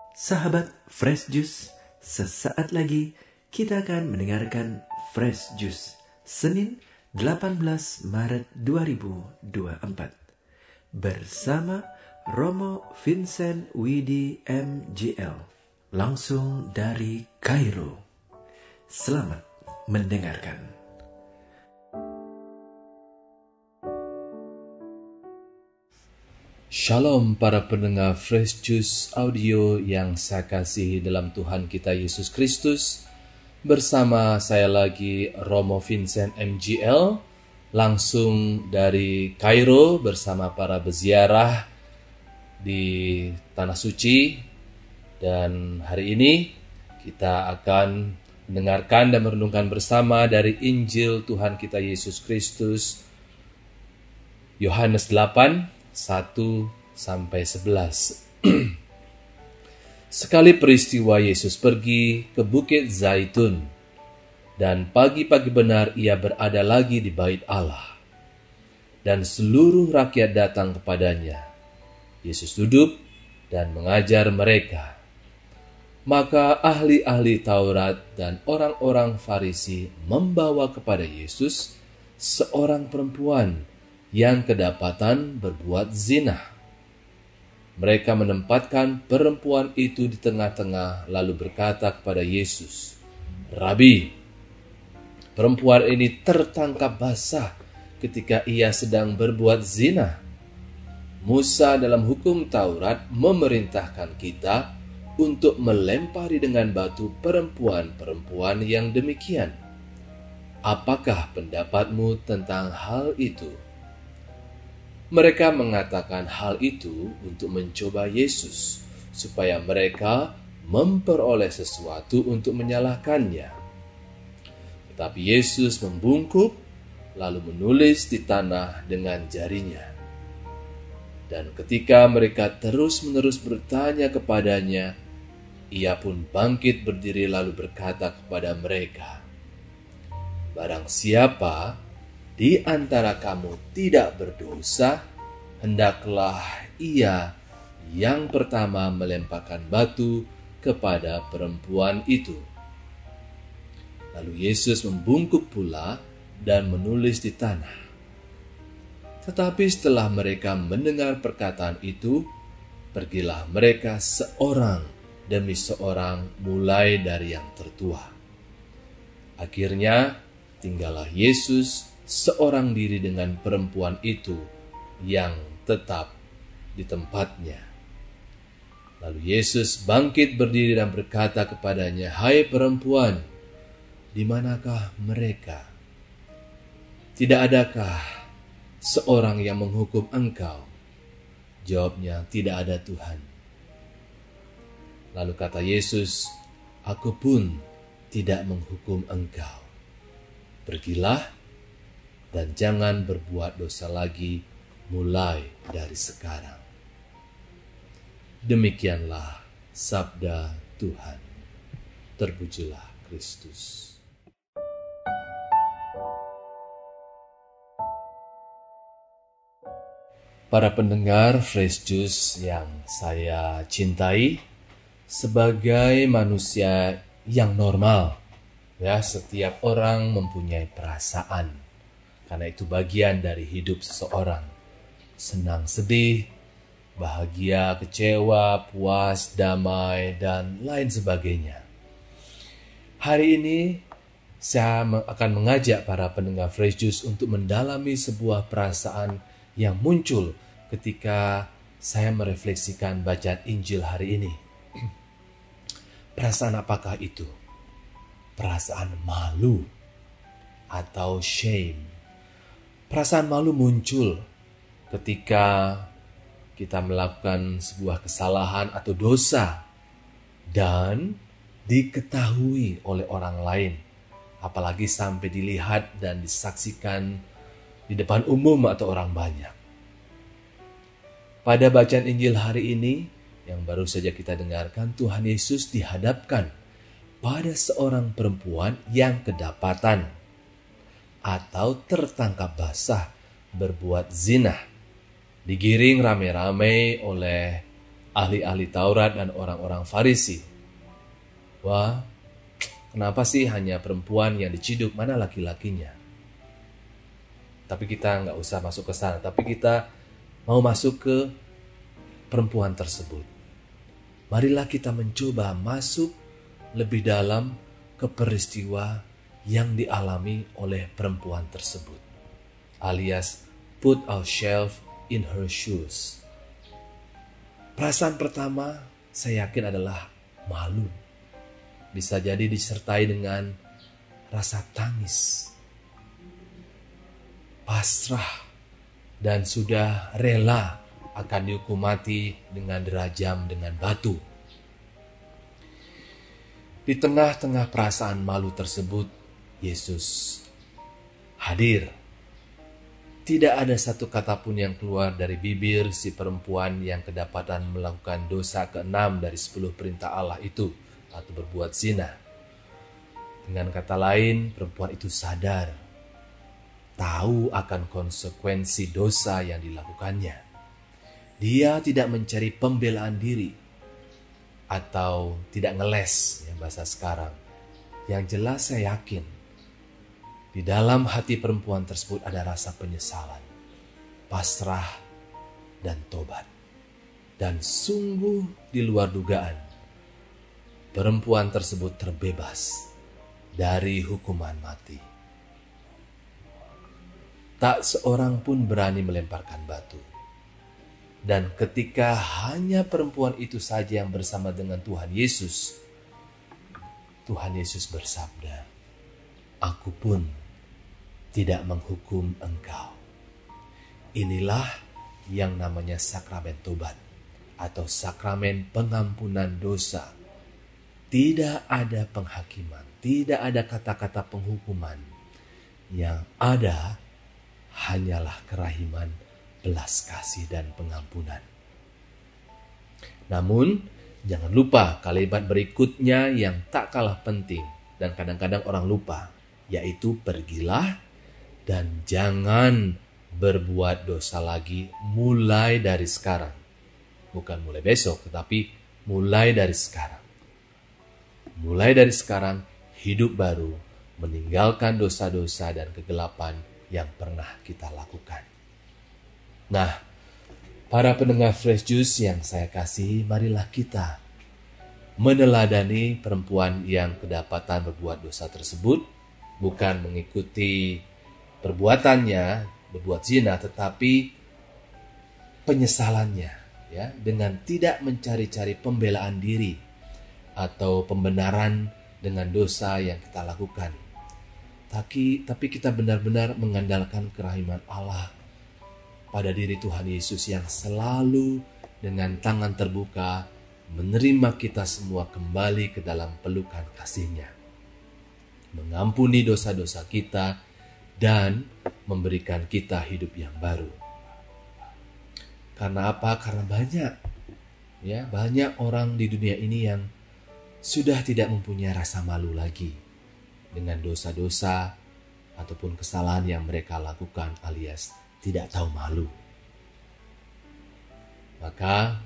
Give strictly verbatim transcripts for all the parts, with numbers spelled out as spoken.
Sahabat Fresh Juice, sesaat lagi kita akan mendengarkan Fresh Juice Senin delapan belas Maret dua ribu dua puluh empat bersama Romo Vincent Widi M J L langsung dari Kairo. Selamat mendengarkan. Shalom para pendengar Fresh Juice Audio yang saya kasihi dalam Tuhan kita Yesus Kristus. Bersama saya lagi Romo Vincent M J L langsung dari Kairo bersama para peziarah di Tanah Suci. Dan hari ini kita akan mendengarkan dan merenungkan bersama dari Injil Tuhan kita Yesus Kristus Yohanes delapan satu sampai sebelas. Sekali peristiwa Yesus pergi ke Bukit Zaitun, dan pagi-pagi benar ia berada lagi di bait Allah. Dan seluruh rakyat datang kepadanya. Yesus duduk dan mengajar mereka. Maka ahli-ahli Taurat dan orang-orang Farisi membawa kepada Yesus seorang perempuan yang kedapatan berbuat zina. Mereka menempatkan perempuan itu di tengah-tengah lalu berkata kepada Yesus, "Rabi, perempuan ini tertangkap basah ketika ia sedang berbuat zina. Musa dalam hukum Taurat memerintahkan kita untuk melempari dengan batu perempuan-perempuan yang demikian. Apakah pendapatmu tentang hal itu?" Mereka mengatakan hal itu untuk mencoba Yesus, supaya mereka memperoleh sesuatu untuk menyalahkannya. Tetapi Yesus membungkuk, lalu menulis di tanah dengan jarinya. Dan ketika mereka terus-menerus bertanya kepadanya, ia pun bangkit berdiri lalu berkata kepada mereka, "Barang siapa di antara kamu tidak berdosa, hendaklah ia yang pertama melemparkan batu kepada perempuan itu." Lalu Yesus membungkuk pula dan menulis di tanah. Tetapi setelah mereka mendengar perkataan itu, pergilah mereka seorang demi seorang mulai dari yang tertua. Akhirnya tinggallah Yesus seorang diri dengan perempuan itu yang tetap di tempatnya. Lalu Yesus bangkit berdiri dan berkata kepadanya, "Hai perempuan, di manakah mereka? Tidak adakah seorang yang menghukum engkau?" Jawabnya, "Tidak ada Tuhan." Lalu kata Yesus, "Aku pun tidak menghukum engkau. Pergilah dan jangan berbuat dosa lagi mulai dari sekarang." Demikianlah sabda Tuhan. Terpujilah Kristus. Para pendengar Fresh Juice yang saya cintai, sebagai manusia yang normal, ya, setiap orang mempunyai perasaan. Karena itu bagian dari hidup seseorang. Senang, sedih, bahagia, kecewa, puas, damai, dan lain sebagainya. Hari ini saya akan mengajak para pendengar Fresh Juice untuk mendalami sebuah perasaan yang muncul ketika saya merefleksikan bacaan Injil hari ini. Perasaan apakah itu? Perasaan malu atau shame. Perasaan malu muncul ketika kita melakukan sebuah kesalahan atau dosa dan diketahui oleh orang lain, apalagi sampai dilihat dan disaksikan di depan umum atau orang banyak. Pada bacaan Injil hari ini yang baru saja kita dengarkan, Tuhan Yesus dihadapkan pada seorang perempuan yang kedapatan atau tertangkap basah berbuat zina, digiring rame-rame oleh ahli-ahli Taurat dan orang-orang Farisi. Wah, kenapa sih hanya perempuan yang diciduk, mana laki-lakinya? Tapi kita nggak usah masuk ke sana, tapi kita mau masuk ke perempuan tersebut. Marilah kita mencoba masuk lebih dalam ke peristiwa yang dialami oleh perempuan tersebut, alias put ourselves in her shoes. Perasaan pertama saya yakin adalah malu. Bisa jadi disertai dengan rasa tangis, pasrah, dan sudah rela akan dihukum mati dengan dirajam dengan batu. Di tengah-tengah perasaan malu tersebut, Yesus hadir. Tidak ada satu kata pun yang keluar dari bibir si perempuan yang kedapatan melakukan dosa keenam dari sepuluh perintah Allah itu, atau berbuat zina. Dengan kata lain, perempuan itu sadar, tahu akan konsekuensi dosa yang dilakukannya. Dia tidak mencari pembelaan diri atau tidak ngeles, yang bahasa sekarang. Yang jelas saya yakin di dalam hati perempuan tersebut ada rasa penyesalan, pasrah, dan tobat. Dan sungguh di luar dugaan, perempuan tersebut terbebas dari hukuman mati. Tak seorang pun berani melemparkan batu. Dan ketika hanya perempuan itu saja yang bersama dengan Tuhan Yesus, Tuhan Yesus bersabda, "Aku pun tidak menghukum engkau." Inilah yang namanya sakramen tobat atau sakramen pengampunan dosa. Tidak ada penghakiman, tidak ada kata-kata penghukuman. Yang ada hanyalah kerahiman, belas kasih, dan pengampunan. Namun, jangan lupa kalimat berikutnya yang tak kalah penting dan kadang-kadang orang lupa, yaitu pergilah dan jangan berbuat dosa lagi mulai dari sekarang. Bukan mulai besok, tetapi mulai dari sekarang. Mulai dari sekarang, hidup baru, meninggalkan dosa-dosa dan kegelapan yang pernah kita lakukan. Nah, para pendengar Fresh Juice yang saya kasih, marilah kita meneladani perempuan yang kedapatan berbuat dosa tersebut, bukan mengikuti perbuatannya, berbuat zina, tetapi penyesalannya, ya, dengan tidak mencari-cari pembelaan diri atau pembenaran dengan dosa yang kita lakukan. Tapi, tapi kita benar-benar mengandalkan kerahiman Allah pada diri Tuhan Yesus yang selalu dengan tangan terbuka menerima kita semua kembali ke dalam pelukan kasih-Nya, mengampuni dosa-dosa kita dan memberikan kita hidup yang baru. Karena apa? Karena banyak, ya, banyak orang di dunia ini yang sudah tidak mempunyai rasa malu lagi dengan dosa-dosa ataupun kesalahan yang mereka lakukan, alias tidak tahu malu. Maka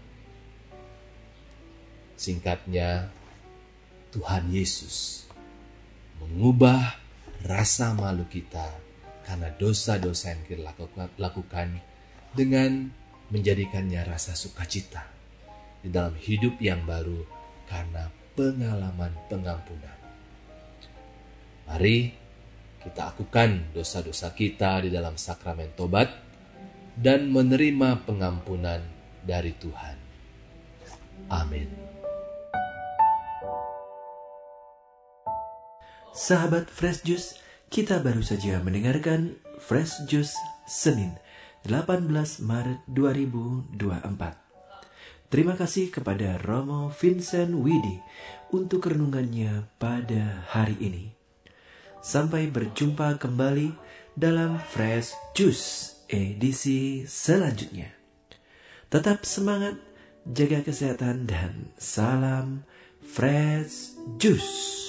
singkatnya, Tuhan Yesus mengubah rasa malu kita karena dosa-dosa yang kita lakukan dengan menjadikannya rasa sukacita di dalam hidup yang baru karena pengalaman pengampunan. Mari kita akukan dosa-dosa kita di dalam sakramen tobat dan menerima pengampunan dari Tuhan. Amin. Sahabat Fresh Juice, kita baru saja mendengarkan Fresh Juice Senin delapan belas Maret dua ribu dua puluh empat. Terima kasih kepada Romo Vincent Widi untuk renungannya pada hari ini. Sampai berjumpa kembali dalam Fresh Juice edisi selanjutnya. Tetap semangat, jaga kesehatan, dan salam Fresh Juice.